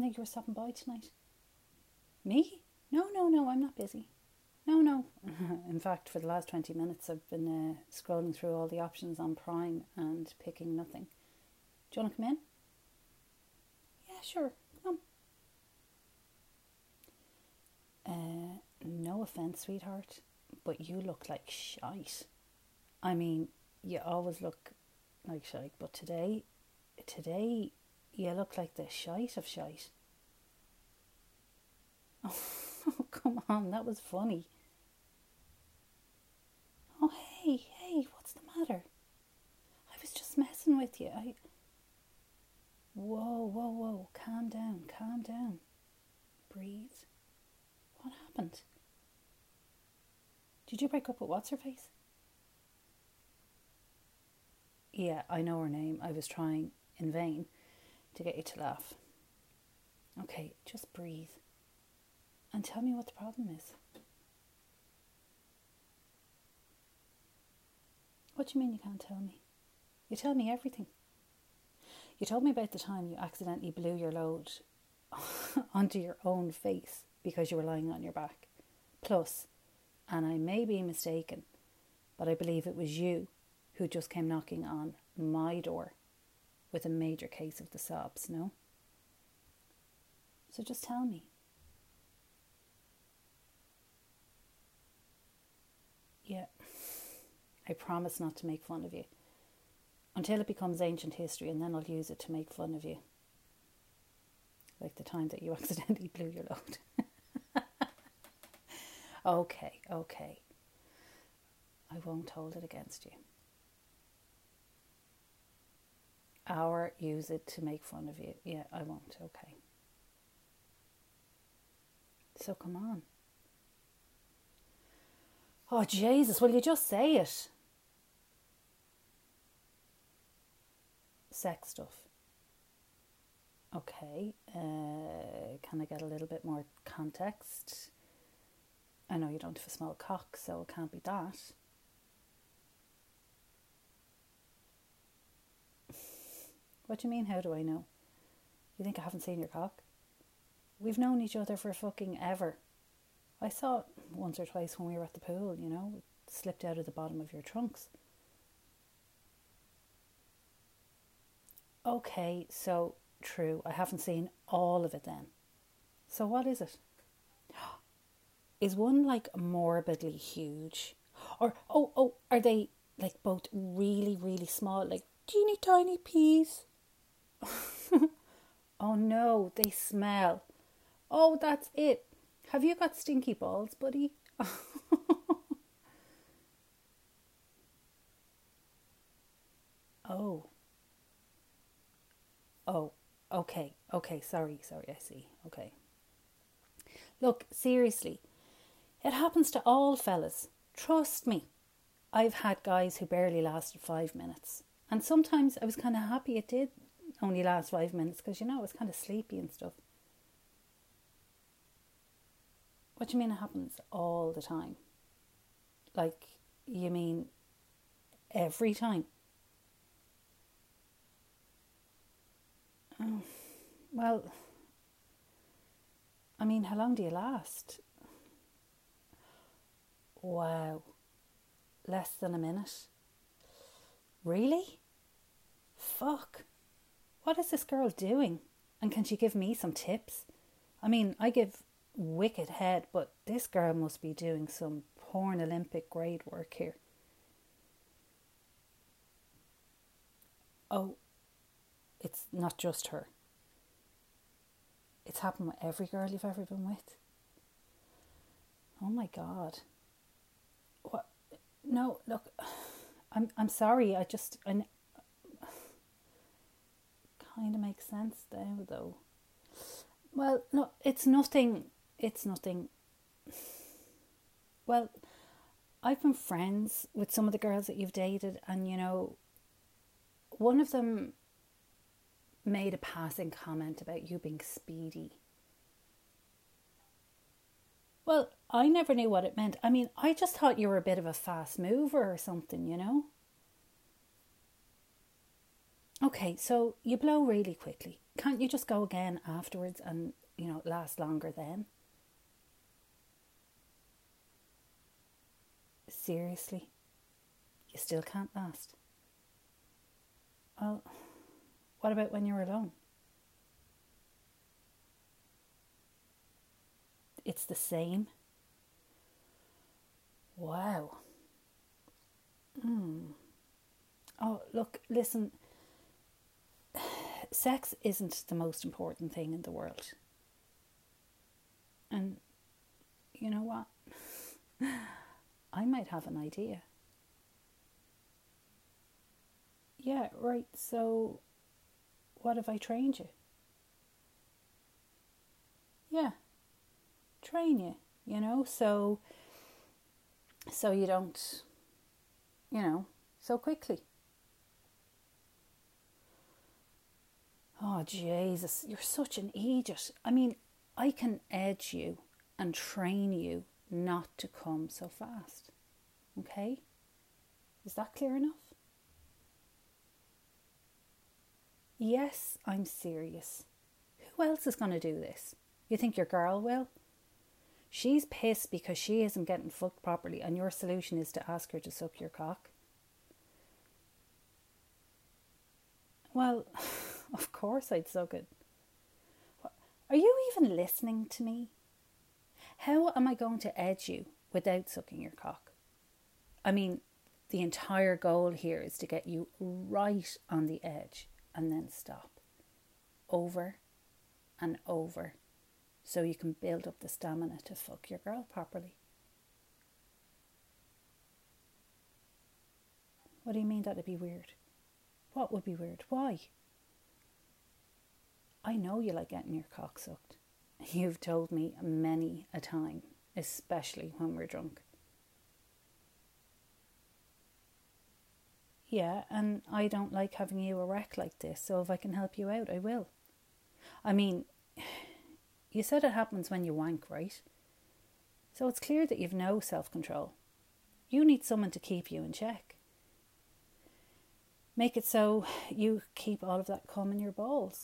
you were stopping by tonight. Me? No, I'm not busy. No. In fact, for the last 20 minutes, I've been scrolling through all the options on Prime and picking nothing. Do you want to come in? Yeah, sure. Come on. No offence, sweetheart, but you look like shite. I mean, you always look like shite, but today, you look like the shite of shite. Oh, come on, that was funny. Oh, hey, what's the matter? I was just messing with you. Whoa, calm down. Breathe. What happened? Did you break up with what's-her-face? Yeah, I know her name. I was trying in vain to get you to laugh. Okay, just breathe. And tell me what the problem is. What do you mean you can't tell me? You tell me everything. You told me about the time you accidentally blew your load onto your own face because you were lying on your back. Plus, and I may be mistaken, but I believe it was you who just came knocking on my door with a major case of the sobs, no? So just tell me. Yeah, I promise not to make fun of you. Until it becomes ancient history, and then I'll use it to make fun of you. Like the time that you accidentally blew your load. Okay. I won't hold it against you. Or use it to make fun of you. Yeah, I won't. Okay. So come on. Oh, Jesus, will you just say it? Sex stuff. Okay. Can I get a little bit more context? I know you don't have a small cock, so it can't be that. What do you mean, how do I know? You think I haven't seen your cock? We've known each other for fucking ever. I saw it once or twice when we were at the pool, you know. It slipped out of the bottom of your trunks. Okay, so true. I haven't seen all of it then. So what is it? Is one like morbidly huge? Or, are they like both really, really small, like teeny tiny peas? Oh no, they smell. Oh, that's it. Have you got stinky balls, buddy? Oh. Oh, okay, sorry, I see, okay. Look, seriously, it happens to all fellas. Trust me. I've had guys who barely lasted 5 minutes. And sometimes I was kind of happy it did only last 5 minutes because, you know, I was kind of sleepy and stuff. What do you mean it happens all the time? Like, you mean every time? Oh, well, I mean, how long do you last? Wow. Less than a minute? Really? Fuck. What is this girl doing? And can she give me some tips? I mean, I give wicked head, but this girl must be doing some porn Olympic grade work here. Oh, it's not just her. It's happened with every girl you've ever been with. Oh my God. What? No, look, I'm sorry. I kind of makes sense now, though. Well, no, it's nothing. Well, I've been friends with some of the girls that you've dated, and you know, one of them made a passing comment about you being speedy. Well, I never knew what it meant. I mean, I just thought you were a bit of a fast mover or something, you know? Okay, so you blow really quickly. Can't you just go again afterwards and, last longer then? Seriously? You still can't last? Well, what about when you're alone? It's the same? Wow. Oh, look, listen, sex isn't the most important thing in the world. And you know what? I might have an idea. Yeah, right, so what if I trained you? Yeah, train you, so you don't, so quickly. Oh, Jesus, you're such an idiot. I mean, I can edge you and train you not to come so fast. Okay? Is that clear enough? Yes, I'm serious. Who else is going to do this? You think your girl will? She's pissed because she isn't getting fucked properly, and your solution is to ask her to suck your cock. Well, of course I'd suck it. Are you even listening to me? How am I going to edge you without sucking your cock? I mean, the entire goal here is to get you right on the edge and then stop. Over and over. So you can build up the stamina to fuck your girl properly. What do you mean that'd be weird? What would be weird? Why? I know you like getting your cock sucked. You've told me many a time, especially when we're drunk. Yeah, and I don't like having you erect like this, so if I can help you out, I will. I mean, you said it happens when you wank, right? So it's clear that you've no self-control. You need someone to keep you in check. Make it so you keep all of that cum in your balls.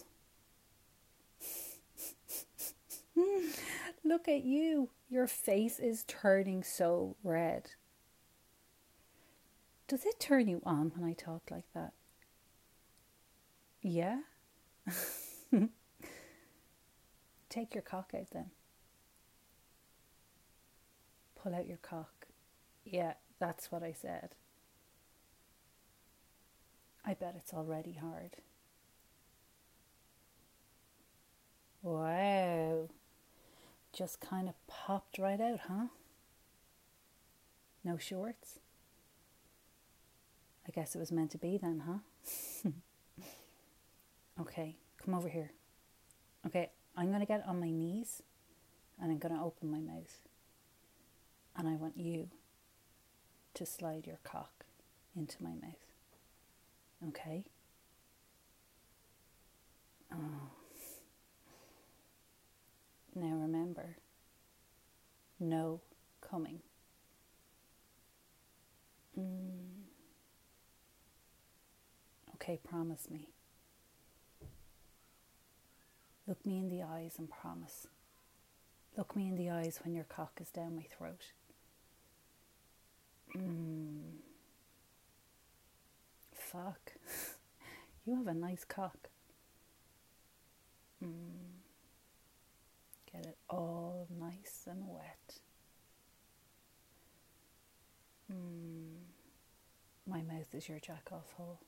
Look at you. Your face is turning so red. Does it turn you on when I talk like that? Yeah? Take your cock out then. Pull out your cock. Yeah, that's what I said. I bet it's already hard. Wow. Just kind of popped right out, huh? No shorts? I guess it was meant to be then, huh? Okay, come over here. Okay, I'm going to get on my knees and I'm going to open my mouth. And I want you to slide your cock into my mouth. Okay? Oh. Now remember, no coming. Okay, promise me. Look me in the eyes and promise. Look me in the eyes when your cock is down my throat. Fuck. You have a nice cock. Get it all nice and wet. My mouth is your jack-off hole.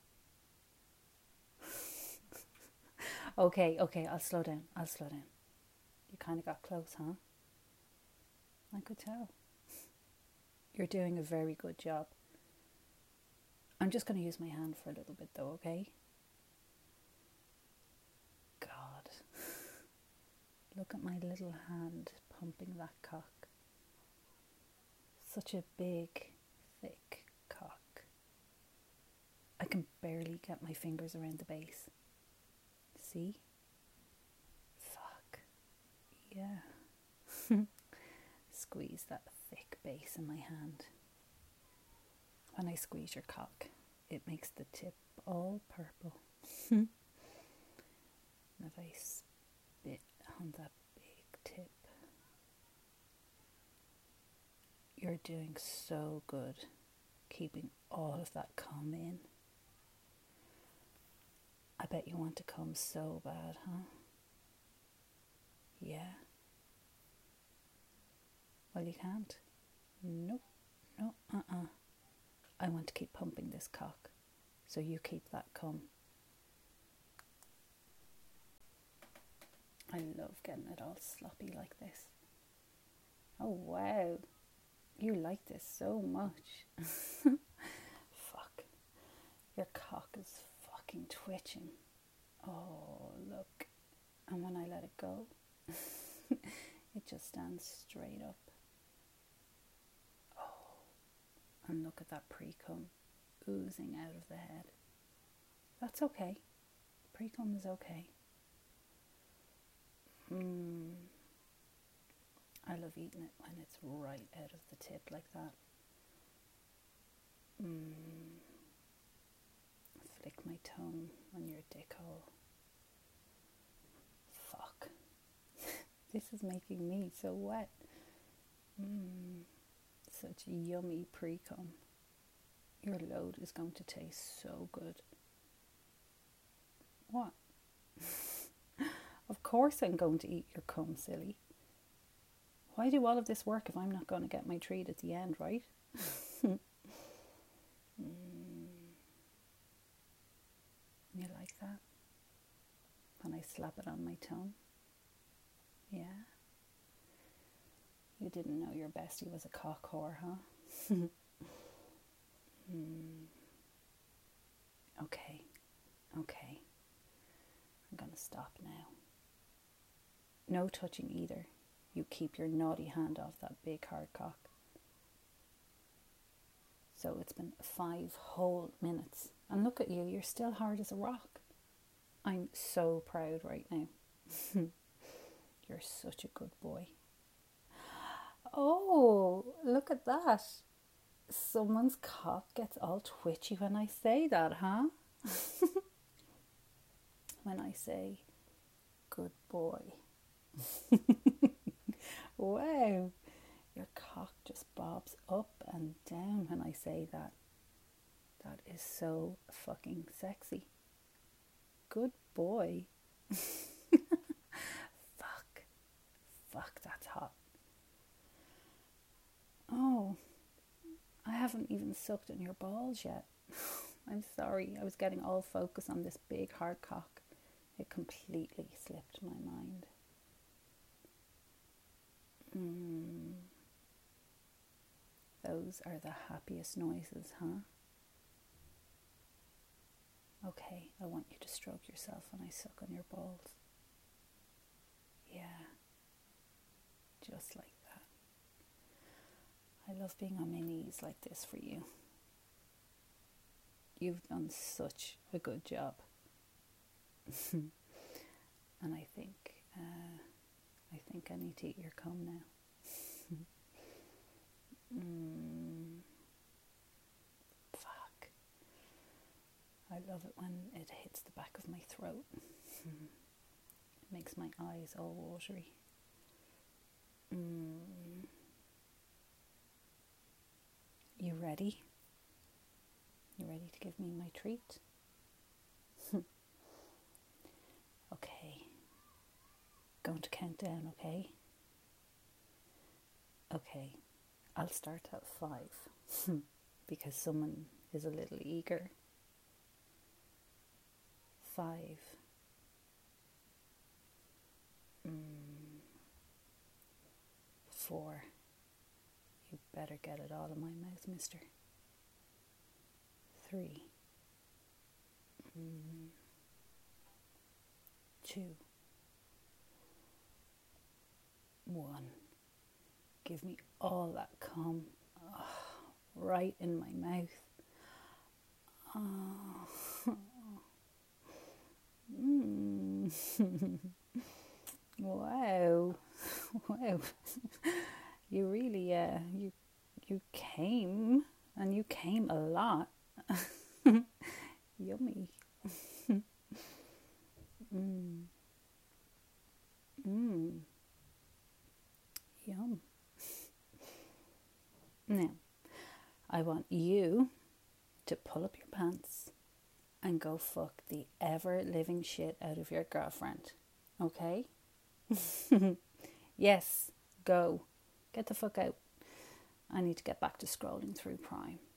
Okay, I'll slow down. You kind of got close, huh? I could tell. You're doing a very good job. I'm just going to use my hand for a little bit though, okay? God. Look at my little hand pumping that cock. Such a big, thick cock. I can barely get my fingers around the base. See? Fuck. Yeah. Squeeze that thick base in my hand. When I squeeze your cock, it makes the tip all purple. If I spit on that big tip. You're doing so good, keeping all of that cum in. I bet you want to come so bad, huh? Yeah. Well, you can't. Nope. No, I want to keep pumping this cock, so you keep that cum. I love getting it all sloppy like this. Oh, wow. You like this so much. Fuck. Your cock is fucking twitching. Oh, look. And when I let it go, it just stands straight up. Oh, and look at that pre-cum oozing out of the head. That's okay. Pre-cum is okay. I love eating it when it's right out of the tip like that. Flick my tongue on your dick hole. Fuck. This is making me so wet. Such a yummy pre-cum. Your load is going to taste so good. What? Of course I'm going to eat your cum, silly. Why do all of this work if I'm not going to get my treat at the end, right? You like that? When I slap it on my tongue? Yeah? You didn't know your bestie was a cock whore, huh? Okay. I'm going to stop now. No touching either. You keep your naughty hand off that big hard cock. So it's been 5 whole minutes. And look at you, you're still hard as a rock. I'm so proud right now. You're such a good boy. Oh, look at that. Someone's cock gets all twitchy when I say that, huh? When I say, good boy. Wow, your cock just bobs up and down when I say that. That is so fucking sexy. Good boy. Fuck, that's hot. Oh, I haven't even sucked on your balls yet. I'm sorry, I was getting all focused on this big hard cock. It completely slipped my mind. Those are the happiest noises, huh? Okay, I want you to stroke yourself when I suck on your balls. Yeah, just like that. I love being on my knees like this for you. You've done such a good job. And I think I need to eat your cum now. Fuck. I love it when it hits the back of my throat. It makes my eyes all watery. You ready? You ready to give me my treat? Okay. Going to count down, okay? Okay. I'll start at 5 because someone is a little eager. 5. 4. You better get it all in my mouth, mister. 3. 2. 1. Give me all that cum right in my mouth. Wow. You really you came, and you came a lot. Yummy. Mm. Mm. Yum. Now, I want you to pull up your pants and go fuck the ever living shit out of your girlfriend. Okay? Yes, go. Get the fuck out. I need to get back to scrolling through Prime.